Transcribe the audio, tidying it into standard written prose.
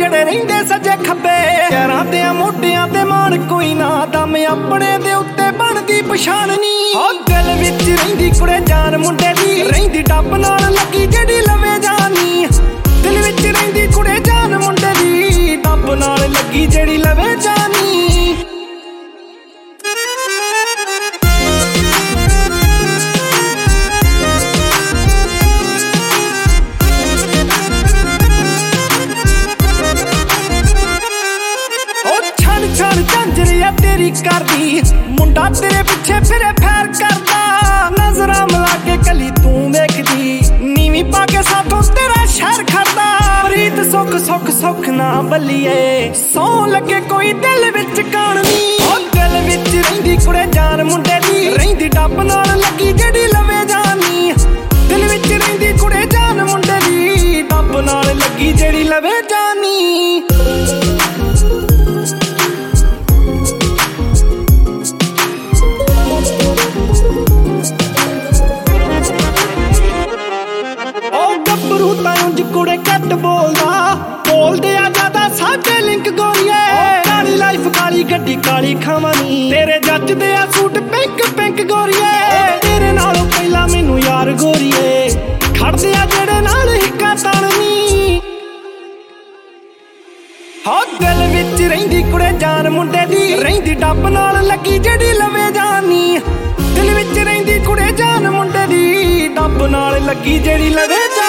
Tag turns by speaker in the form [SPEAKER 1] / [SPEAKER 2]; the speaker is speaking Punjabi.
[SPEAKER 1] ਜਿਹੜੇ ਰਹਿੰਦੇ ਸੱਜੇ ਖੱਬੇ। ਯਾਰਾਂ ਤੇ ਮੋਢਿਆਂ ਤੇ ਮਾਣ ਕੋਈ ਨਾ, ਦਮ ਆਪਣੇ ਦੇ ਉੱਤੇ ਬਣਦੀ ਪਛਾਣ ਨੀ। ਹੋ ਦਿਲ ਵਿੱਚ ਰਹਿੰਦੀ ਕੁੜੇ ਜਾਨ ਮੁੰਡੇ ਦੀ, ਰਹਿੰਦੀ ਡੱਬ ਨਾਲ ਲੱਗੀ ਜਿਹੜੀ ਲਵੇ ਜਾਨੀ। ਦਿਲ ਵਿੱਚ ਰਹਿੰਦੀ ਕੁੜੇ ਜਾਨ ਮੁੰਡੇ ਦੀ, ਡੱਬ ਨਾਲ ਲੱਗੀ ਜਿਹੜੀ ਲਵੇ ਜਾਨੀ। ਛਣ ਝੰਜਰੀਆ ਤੇਰੀ ਕਰਦੀ, ਮੁੰਡਾ ਤੇਰੇ ਪਿੱਛੇ ਫਿਰੇ ਫੈਰ ਕਰਦਾ। ਨਜ਼ਰਾਂ ਮਿਲਾ ਕੇ ਕਲੀ ਤੂੰ ਵੇਖਦੀ, ਨੀਵੀਂ ਪਾ ਕੇ ਸਾਥੋਂ ਤੇਰਾ ਸ਼ਹਿਰ ਖੜਦਾ। ਪ੍ਰੀਤ ਸੁੱਖ ਸੁੱਖ ਸੁੱਖ ਨਾ ਬੱਲੀਏ, ਸੌ ਲੱਗੇ ਕੋਈ ਦਿਲ ਵਿੱਚ ਕਾਣ ਨੀ। ਉਹ ਦਿਲ ਵਿੱਚ ਰਹਿੰਦੀ ਕੁੜੇ ਜਾਨ ਮੁੰਡੇ ਦੀ, ਰਹਿੰਦੀ ਡੱਬ ਨਾਲ ਲੱਗੀ ਜਿਹੜੀ ਲਵੇ ਜਾਨੀ। ਦਿਲ ਵਿੱਚ ਰਹਿੰਦੀ ਕੁੜੇ ਜਾਨ ਮੁੰਡੇ ਦੀ, ਡੱਬ ਨਾਲ ਲੱਗੀ ਜਿਹੜੀ ਲਵੇ ਜਾਨੀ। ਗੱਭਰੂ ਤਾਂ ਉਂਝ ਕੁੜੇ ਘੱਟ ਬੋਲਦਾ, ਬੋਲਦੇ ਆ ਜ਼ਿਆਦਾ ਸਾਡੇ ਲਿੰਕ ਗੋਰੀਏ। ਕਾਲੀ ਲਾਈਫ ਕਾਲੀ ਗੱਡੀ ਕਾਲੀ ਖਾਵਾਨੀ, ਤੇਰੇ ਜੱਜਦੇ ਆ ਸੂਟ ਪਿੰਕ ਪਿੰਕ ਗੋਰੀਏ। ਤੇਰੇ ਨਾਲੋਂ ਪਹਿਲਾਂ ਮੈਨੂੰ ਯਾਰ ਗੋਰੀਏ, ਖੜਦੇ ਆ ਜਿਹੜੇ ਨਾਲ ਹਿੱਕਾ ਤਾਣਨੀ। ਹੋ ਦਿਲ ਵਿੱਚ ਰਹਿੰਦੀ ਕੁੜੇ ਜਾਨ ਮੁੰਡੇ ਦੀ, ਰਹਿੰਦੀ ਡੱਬ ਨਾਲ ਲੱਗੀ ਜਿਹੜੀ ਲਵੇ ਜਾਨੀ। ਦਿਲ ਵਿੱਚ ਰਹਿੰਦੀ ਕੁੜੇ ਜਾਨ ਮੁੰਡੇ ਦੀ, ਡੱਬ ਨਾਲ ਲੱਗੀ ਜਿਹੜੀ ਲਵੇ ਜਾਨੀ।